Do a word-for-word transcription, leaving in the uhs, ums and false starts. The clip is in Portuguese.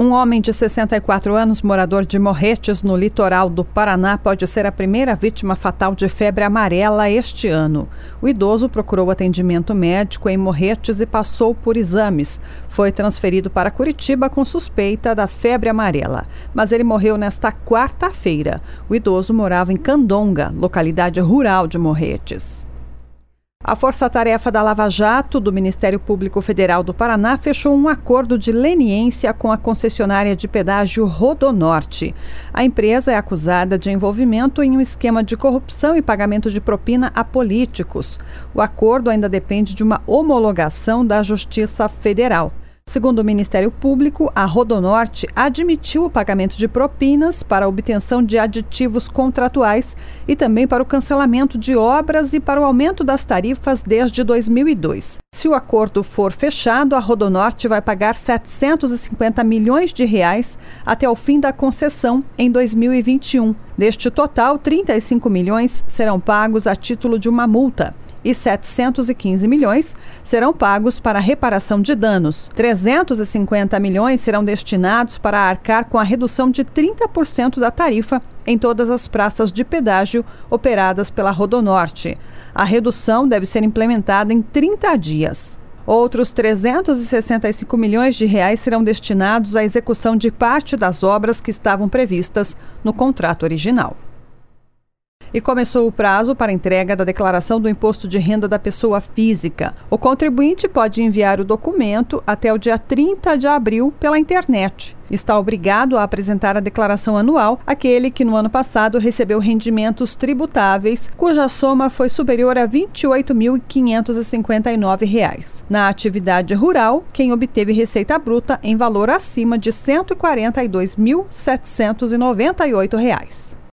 Um homem de sessenta e quatro anos, morador de Morretes, no litoral do Paraná, pode ser a primeira vítima fatal de febre amarela este ano. O idoso procurou atendimento médico em Morretes e passou por exames. Foi transferido para Curitiba com suspeita da febre amarela, mas ele morreu nesta quarta-feira. O idoso morava em Candonga, localidade rural de Morretes. A Força-Tarefa da Lava Jato do Ministério Público Federal do Paraná fechou um acordo de leniência com a concessionária de pedágio Rodonorte. A empresa é acusada de envolvimento em um esquema de corrupção e pagamento de propina a políticos. O acordo ainda depende de uma homologação da Justiça Federal. Segundo o Ministério Público, a Rodonorte admitiu o pagamento de propinas para a obtenção de aditivos contratuais e também para o cancelamento de obras e para o aumento das tarifas desde dois mil e dois. Se o acordo for fechado, a Rodonorte vai pagar setecentos e cinquenta milhões de reais até o fim da concessão em dois mil e vinte e um. Deste total, trinta e cinco milhões serão pagos a título de uma multa e setecentos e quinze milhões serão pagos para reparação de danos. trezentos e cinquenta milhões serão destinados para arcar com a redução de trinta por cento da tarifa em todas as praças de pedágio operadas pela Rodonorte. A redução deve ser implementada em trinta dias. Outros trezentos e sessenta e cinco milhões de reais serão destinados à execução de parte das obras que estavam previstas no contrato original. E começou o prazo para entrega da declaração do imposto de renda da pessoa física. O contribuinte pode enviar o documento até o dia trinta de abril pela internet. Está obrigado a apresentar a declaração anual aquele que no ano passado recebeu rendimentos tributáveis cuja soma foi superior a vinte e oito mil quinhentos e cinquenta e nove reais. Na atividade rural, quem obteve receita bruta em valor acima de cento e quarenta e dois mil setecentos e noventa e oito reais.